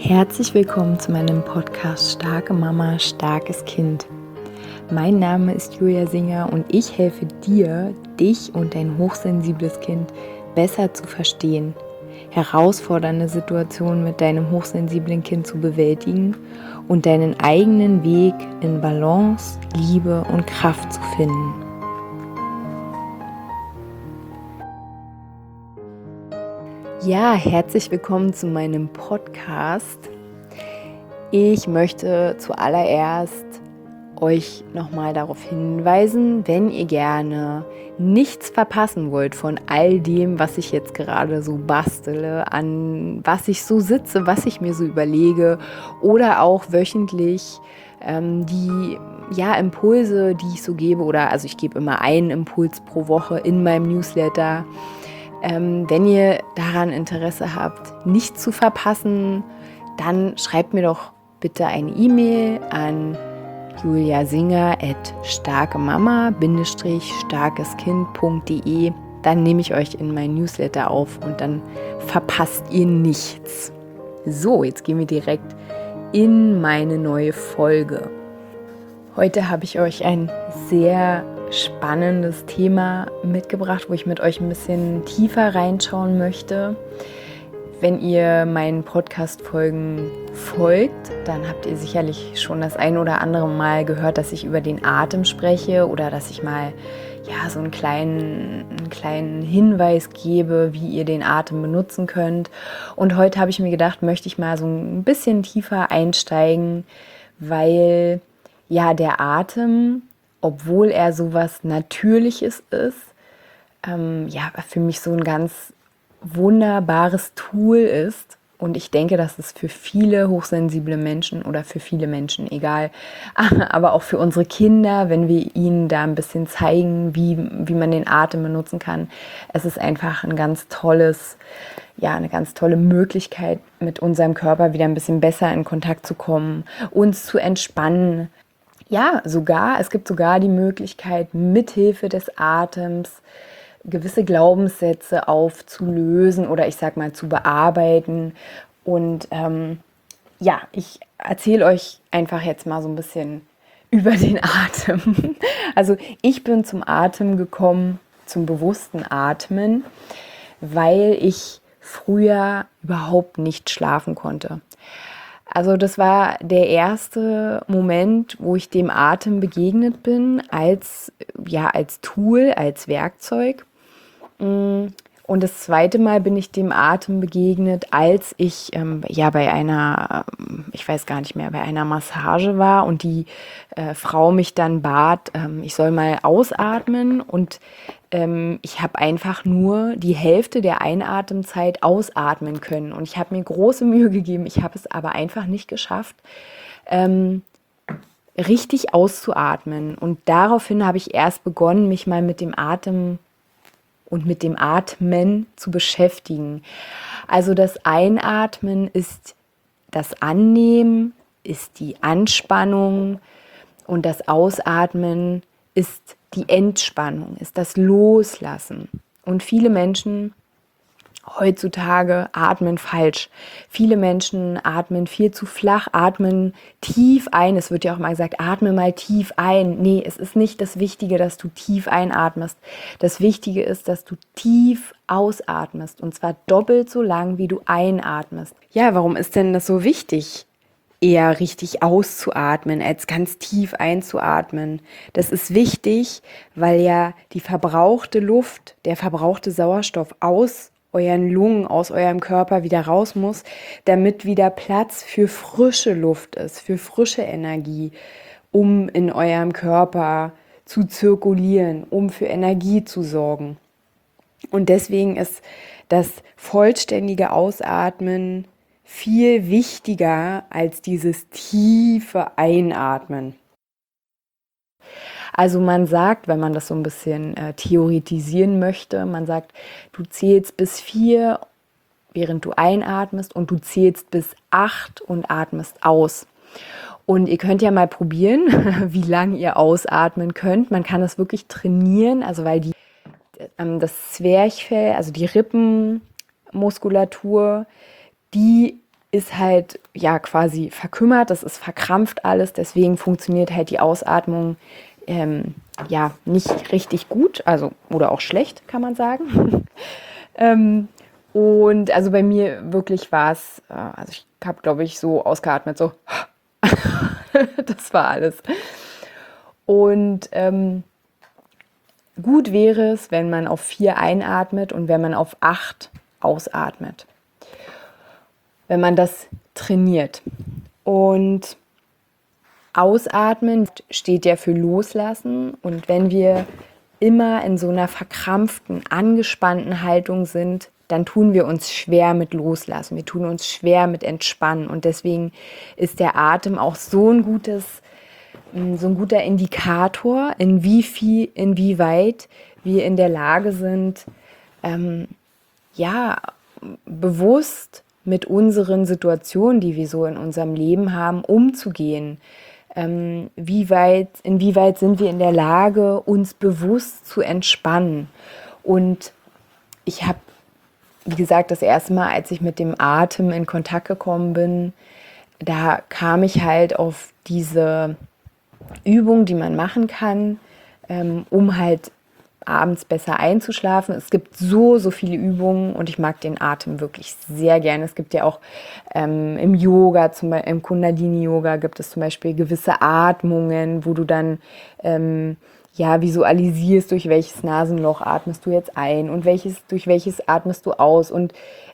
Herzlich willkommen zu meinem Podcast Starke Mama, starkes Kind. Mein Name ist Julia Singer und ich helfe dir, dich und dein hochsensibles Kind besser zu verstehen, herausfordernde Situationen mit deinem hochsensiblen Kind zu bewältigen und deinen eigenen Weg in Balance, Liebe und Kraft zu finden. Ja, herzlich willkommen zu meinem Podcast. Ich möchte zuallererst euch nochmal darauf hinweisen, wenn ihr gerne nichts verpassen wollt von all dem, was ich jetzt gerade so bastele, an was ich so sitze, was ich mir so überlege oder auch wöchentlich die Impulse, die ich so gebe, oder also ich gebe immer einen Impuls pro Woche in meinem Newsletter. Wenn ihr daran Interesse habt, nichts zu verpassen, dann schreibt mir doch bitte eine E-Mail an juliasinger@starkemama-starkeskind.de. Dann nehme ich euch in mein Newsletter auf und dann verpasst ihr nichts. So, jetzt gehen wir direkt in meine neue Folge. Heute habe ich euch ein sehr spannendes Thema mitgebracht, wo ich mit euch ein bisschen tiefer reinschauen möchte. Wenn ihr meinen Podcast-Folgen folgt, dann habt ihr sicherlich schon das ein oder andere Mal gehört, dass ich über den Atem spreche oder dass ich mal so einen kleinen Hinweis gebe, wie ihr den Atem benutzen könnt. Und heute habe ich mir gedacht, möchte ich mal so ein bisschen tiefer einsteigen, weil der Atem, obwohl er sowas Natürliches ist, für mich so ein ganz wunderbares Tool ist. Und ich denke, dass es für viele hochsensible Menschen oder für viele Menschen, egal, aber auch für unsere Kinder, wenn wir ihnen da ein bisschen zeigen, wie man den Atem benutzen kann. Es ist einfach eine ganz tolle Möglichkeit, mit unserem Körper wieder ein bisschen besser in Kontakt zu kommen, uns zu entspannen. Ja, es gibt sogar die Möglichkeit, mithilfe des Atems gewisse Glaubenssätze aufzulösen oder ich sag mal zu bearbeiten. Und ich erzähle euch einfach jetzt mal so ein bisschen über den Atem. Also ich bin zum Atem gekommen, zum bewussten Atmen, weil ich früher überhaupt nicht schlafen konnte. Also das war der erste Moment, wo ich dem Atem begegnet bin, als Tool, als Werkzeug. Und das zweite Mal bin ich dem Atem begegnet, als ich bei einer, ich weiß gar nicht mehr, bei einer Massage war und die Frau mich dann bat, ich soll mal ausatmen, und ich habe einfach nur die Hälfte der Einatemzeit ausatmen können. Und ich habe mir große Mühe gegeben, ich habe es aber einfach nicht geschafft, richtig auszuatmen. Und daraufhin habe ich erst begonnen, mich mal mit dem Atem und mit dem Atmen zu beschäftigen. Also das Einatmen ist das Annehmen, ist die Anspannung, und das Ausatmen ist die Entspannung, ist das Loslassen. Und viele Menschen heutzutage atmen falsch. Viele Menschen atmen viel zu flach, atmen tief ein. Es wird ja auch mal gesagt, atme mal tief ein. Nee, es ist nicht das Wichtige, dass du tief einatmest. Das Wichtige ist, dass du tief ausatmest, und zwar doppelt so lang, wie du einatmest. Ja, warum ist denn das so wichtig, eher richtig auszuatmen, als ganz tief einzuatmen? Das ist wichtig, weil ja die verbrauchte Luft, der verbrauchte Sauerstoff aus euren Lungen, aus eurem Körper wieder raus muss, damit wieder Platz für frische Luft ist, für frische Energie, um in eurem Körper zu zirkulieren, um für Energie zu sorgen. Und deswegen ist das vollständige Ausatmen viel wichtiger als dieses tiefe Einatmen. Also man sagt, wenn man das so ein bisschen theoretisieren möchte, man sagt, du zählst bis 4, während du einatmest, und du zählst bis 8 und atmest aus. Und ihr könnt ja mal probieren, wie lange ihr ausatmen könnt. Man kann das wirklich trainieren, also weil das Zwerchfell, also die Rippenmuskulatur, die ist halt ja quasi verkümmert, das ist verkrampft alles, deswegen funktioniert halt die Ausatmung ja nicht richtig gut, also oder auch schlecht, kann man sagen. Und also bei mir wirklich war es, also ich habe, glaube ich, so ausgeatmet, so das war alles. Und gut wäre es, wenn man auf 4 einatmet und wenn man auf 8 ausatmet. Wenn man das trainiert. Und Ausatmen steht ja für Loslassen. Und wenn wir immer in so einer verkrampften, angespannten Haltung sind, dann tun wir uns schwer mit Loslassen. Wir tun uns schwer mit Entspannen. Und deswegen ist der Atem auch so ein guter Indikator, inwieweit wir in der Lage sind, ja, bewusst mit unseren Situationen, die wir so in unserem Leben haben, umzugehen. Inwieweit sind wir in der Lage, uns bewusst zu entspannen? Und ich habe, wie gesagt, das erste Mal, als ich mit dem Atem in Kontakt gekommen bin, da kam ich halt auf diese Übung, die man machen kann, um halt abends besser einzuschlafen. Es gibt so viele Übungen und ich mag den Atem wirklich sehr gerne. Es gibt ja auch im Yoga, im Kundalini-Yoga gibt es zum Beispiel gewisse Atmungen, wo du dann ja, visualisierst, durch welches Nasenloch atmest du jetzt ein und durch welches atmest du aus. Und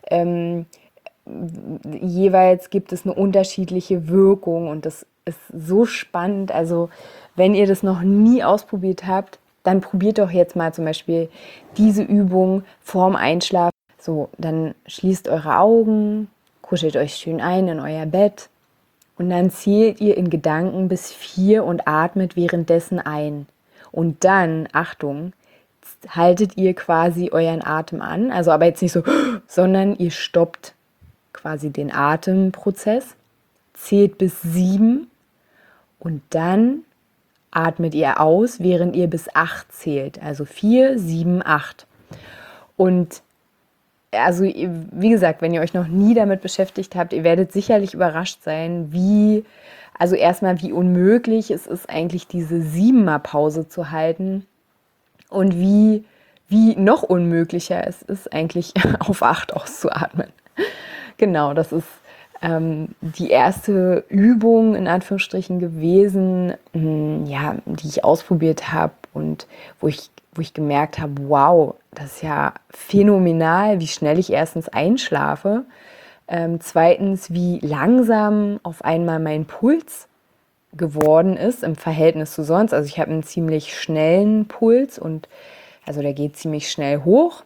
jeweils gibt es eine unterschiedliche Wirkung und das ist so spannend. Also wenn ihr das noch nie ausprobiert habt, dann probiert doch jetzt mal zum Beispiel diese Übung vorm Einschlafen. So, dann schließt eure Augen, kuschelt euch schön ein in euer Bett und dann zählt ihr in Gedanken bis 4 und atmet währenddessen ein. Und dann, Achtung, haltet ihr quasi euren Atem an, also aber jetzt nicht so, sondern ihr stoppt quasi den Atemprozess, zählt bis 7 und dann atmet ihr aus, während ihr bis 8 zählt. Also 4, 7, 8. Und also wie gesagt, wenn ihr euch noch nie damit beschäftigt habt, ihr werdet sicherlich überrascht sein, also erstmal wie unmöglich es ist eigentlich diese 7er Pause zu halten und wie noch unmöglicher es ist eigentlich auf 8 auszuatmen. Genau, das ist die erste Übung in Anführungsstrichen gewesen, ja, die ich ausprobiert habe und wo ich gemerkt habe, wow, das ist ja phänomenal, wie schnell ich erstens einschlafe, zweitens, wie langsam auf einmal mein Puls geworden ist im Verhältnis zu sonst. Also ich habe einen ziemlich schnellen Puls und also der geht ziemlich schnell hoch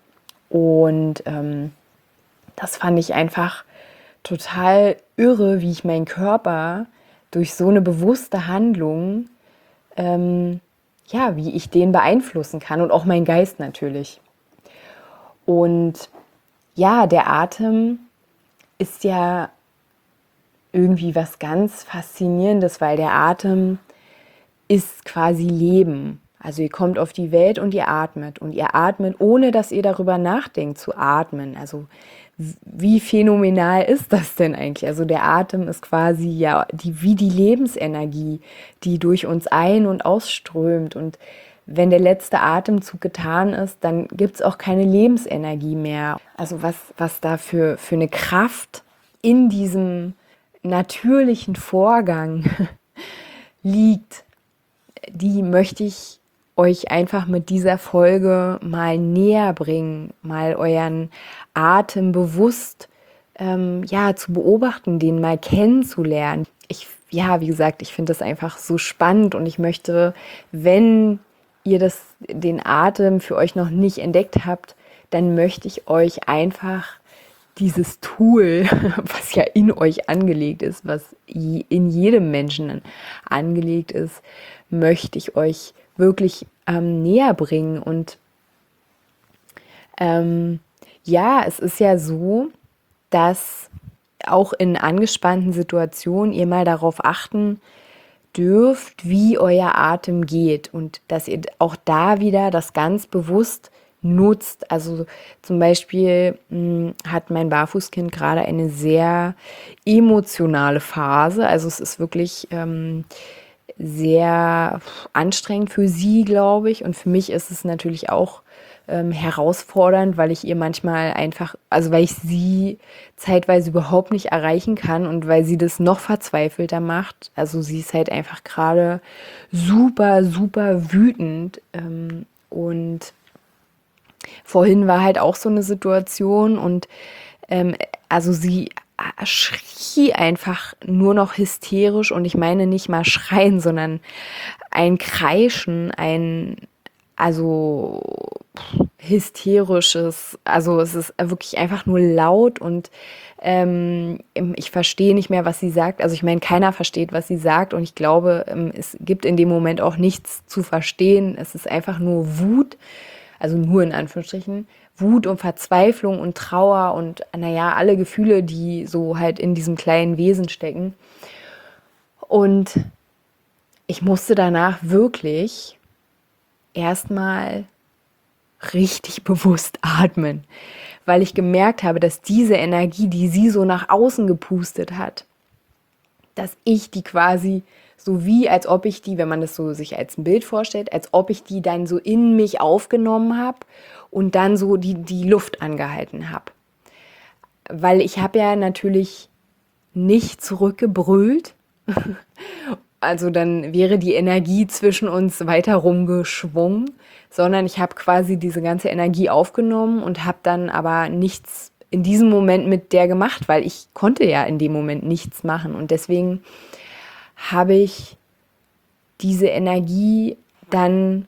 und das fand ich einfach total irre, wie ich meinen Körper durch so eine bewusste Handlung, ja, wie ich den beeinflussen kann und auch meinen Geist natürlich. Und ja, der Atem ist ja irgendwie was ganz Faszinierendes, weil der Atem ist quasi Leben. Also ihr kommt auf die Welt und ihr atmet ohne dass ihr darüber nachdenkt zu atmen. Also wie phänomenal ist das denn eigentlich? Also der Atem ist quasi ja wie die Lebensenergie, die durch uns ein- und ausströmt. Und wenn der letzte Atemzug getan ist, dann gibt es auch keine Lebensenergie mehr. Also was da für eine Kraft in diesem natürlichen Vorgang liegt, die möchte ich euch einfach mit dieser Folge mal näher bringen, mal euren Atem bewusst ja, zu beobachten, den mal kennenzulernen. Wie gesagt, ich finde das einfach so spannend und ich möchte, wenn ihr den Atem für euch noch nicht entdeckt habt, dann möchte ich euch einfach dieses Tool, was ja in euch angelegt ist, was in jedem Menschen angelegt ist, möchte ich euch wirklich näher bringen. Und ja, es ist ja so, dass auch in angespannten Situationen ihr mal darauf achten dürft, wie euer Atem geht und dass ihr auch da wieder das ganz bewusst nutzt. Also zum Beispiel hat mein Barfußkind gerade eine sehr emotionale Phase. Also es ist wirklich sehr anstrengend für sie, glaube ich. Und für mich ist es natürlich auch herausfordernd, weil ich ihr manchmal einfach, also weil ich sie zeitweise überhaupt nicht erreichen kann und weil sie das noch verzweifelter macht. Also sie ist halt einfach gerade super, super wütend. Und vorhin war halt auch so eine Situation und also sie schrie einfach nur noch hysterisch und ich meine nicht mal schreien, sondern ein Kreischen, also hysterisches, also es ist wirklich einfach nur laut und ich verstehe nicht mehr, was sie sagt. Also ich meine, keiner versteht, was sie sagt und ich glaube, es gibt in dem Moment auch nichts zu verstehen. Es ist einfach nur Wut, also nur in Anführungsstrichen, Wut und Verzweiflung und Trauer und naja, alle Gefühle, die so halt in diesem kleinen Wesen stecken. Und ich musste danach wirklich erstmal richtig bewusst atmen, weil ich gemerkt habe, dass diese Energie, die sie so nach außen gepustet hat, dass ich die quasi so wie, als ob ich die, wenn man das so sich als ein Bild vorstellt, als ob ich die dann so in mich aufgenommen habe und dann so die Luft angehalten habe. Weil ich habe ja natürlich nicht zurückgebrüllt, also dann wäre die Energie zwischen uns weiter rumgeschwungen, sondern ich habe quasi diese ganze Energie aufgenommen und habe dann aber nichts in diesem Moment mit der gemacht, weil ich konnte ja in dem Moment nichts machen und deswegen habe ich diese Energie dann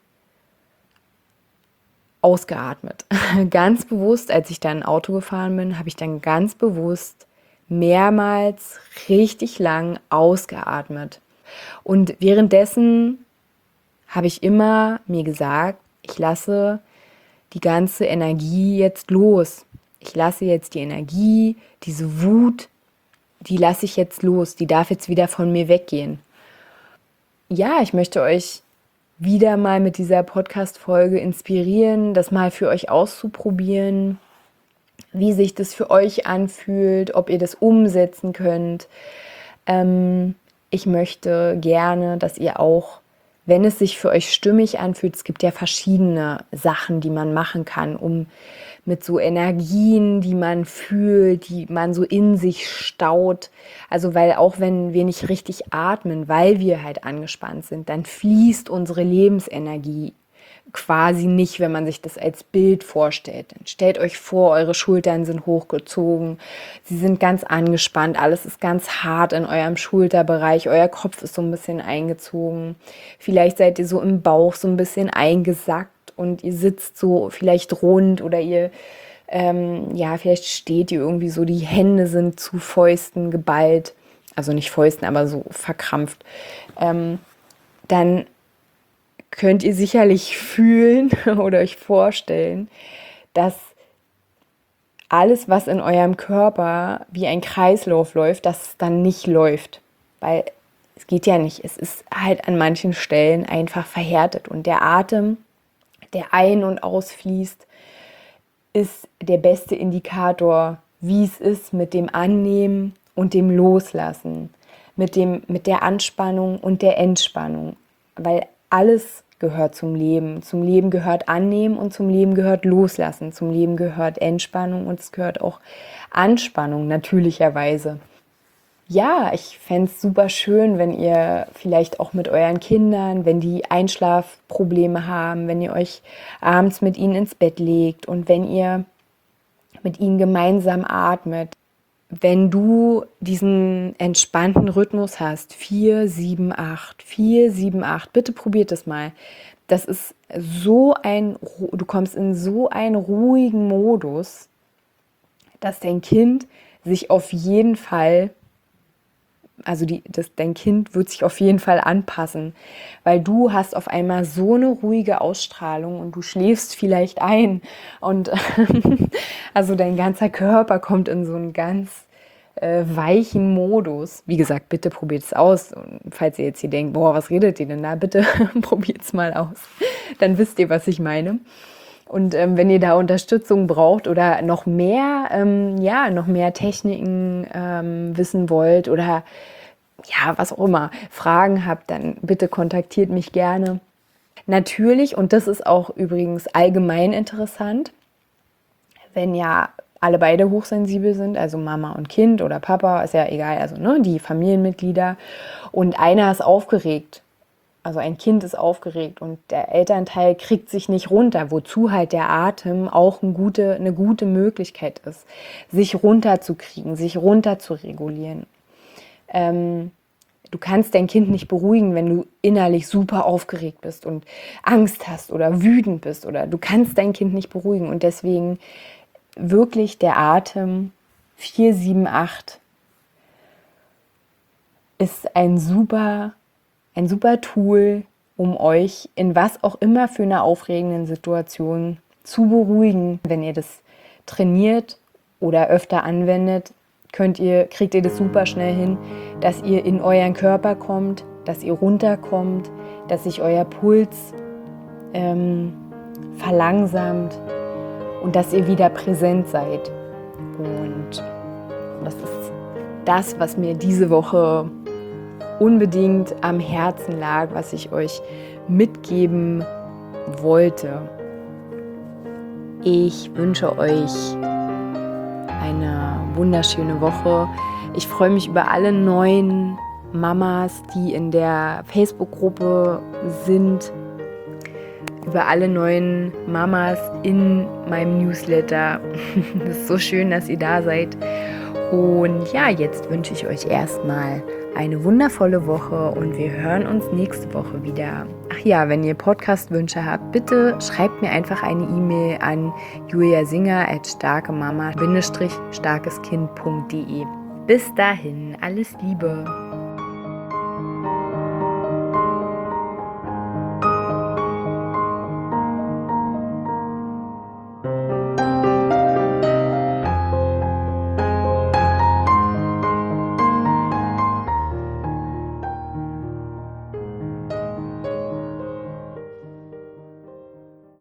ausgeatmet. Ganz bewusst, als ich dann Auto gefahren bin, habe ich dann ganz bewusst mehrmals richtig lang ausgeatmet. Und währenddessen habe ich immer mir gesagt, ich lasse die ganze Energie jetzt los. Ich lasse jetzt die Energie, diese Wut, die lasse ich jetzt los. Die darf jetzt wieder von mir weggehen. Ja, ich möchte euch wieder mal mit dieser Podcast-Folge inspirieren, das mal für euch auszuprobieren, wie sich das für euch anfühlt, ob ihr das umsetzen könnt. Ich möchte gerne, dass ihr auch, wenn es sich für euch stimmig anfühlt, es gibt ja verschiedene Sachen, die man machen kann, um mit so Energien, die man fühlt, die man so in sich staut. Also weil auch wenn wir nicht richtig atmen, weil wir halt angespannt sind, dann fließt unsere Lebensenergie quasi nicht, wenn man sich das als Bild vorstellt. Dann stellt euch vor, eure Schultern sind hochgezogen, sie sind ganz angespannt, alles ist ganz hart in eurem Schulterbereich, euer Kopf ist so ein bisschen eingezogen. Vielleicht seid ihr so im Bauch so ein bisschen eingesackt und ihr sitzt so vielleicht rund oder ihr, ja, vielleicht steht ihr irgendwie so, die Hände sind zu Fäusten geballt, also nicht Fäusten, aber so verkrampft. Dann könnt ihr sicherlich fühlen oder euch vorstellen, dass alles, was in eurem Körper wie ein Kreislauf läuft, dass es dann nicht läuft. Weil es geht ja nicht. Es ist halt an manchen Stellen einfach verhärtet. Und der Atem, der ein- und ausfließt, ist der beste Indikator, wie es ist mit dem Annehmen und dem Loslassen, mit der Anspannung und der Entspannung. Weil alles gehört zum Leben. Zum Leben gehört Annehmen und zum Leben gehört Loslassen. Zum Leben gehört Entspannung und es gehört auch Anspannung, natürlicherweise. Ja, ich fände es super schön, wenn ihr vielleicht auch mit euren Kindern, wenn die Einschlafprobleme haben, wenn ihr euch abends mit ihnen ins Bett legt und wenn ihr mit ihnen gemeinsam atmet. Wenn du diesen entspannten Rhythmus hast, 4, 7, 8, 4, 7, 8, bitte probiert das mal. Das ist du kommst in so einen ruhigen Modus, dass dein Kind sich auf jeden Fall, dein Kind wird sich auf jeden Fall anpassen, weil du hast auf einmal so eine ruhige Ausstrahlung und du schläfst vielleicht ein und also dein ganzer Körper kommt in so einen ganz weichen Modus. Wie gesagt, bitte probiert es aus. Und falls ihr jetzt hier denkt, boah, was redet ihr denn da? Bitte probiert es mal aus. Dann wisst ihr, was ich meine. Und wenn ihr da Unterstützung braucht oder noch mehr Techniken wissen wollt oder ja, was auch immer, Fragen habt, dann bitte kontaktiert mich gerne. Natürlich, und das ist auch übrigens allgemein interessant, wenn ja alle beide hochsensibel sind, also Mama und Kind oder Papa, ist ja egal, also die Familienmitglieder, und einer ist aufgeregt, also ein Kind ist aufgeregt und der Elternteil kriegt sich nicht runter, wozu halt der Atem auch eine gute Möglichkeit ist, sich runterzukriegen, sich runterzuregulieren. Du kannst dein Kind nicht beruhigen, wenn du innerlich super aufgeregt bist und Angst hast oder wütend bist, oder du kannst dein Kind nicht beruhigen, und deswegen wirklich der Atem 4-7-8 ist ein super Tool, um euch in was auch immer für einer aufregenden Situation zu beruhigen. Wenn ihr das trainiert oder öfter anwendet, kriegt ihr das super schnell hin, dass ihr in euren Körper kommt, dass ihr runterkommt, dass sich euer Puls verlangsamt und dass ihr wieder präsent seid. Und das ist das, was mir diese Woche unbedingt am Herzen lag, was ich euch mitgeben wollte. Ich wünsche euch eine wunderschöne Woche. Ich freue mich über alle neuen Mamas, die in der Facebook-Gruppe sind, über alle neuen Mamas in meinem Newsletter. Es ist so schön, dass ihr da seid. Und ja, jetzt wünsche ich euch erstmal eine wundervolle Woche und wir hören uns nächste Woche wieder. Ach ja, wenn ihr Podcast-Wünsche habt, bitte schreibt mir einfach eine E-Mail an juliasinger@starkemama-starkeskind.de. Bis dahin, alles Liebe!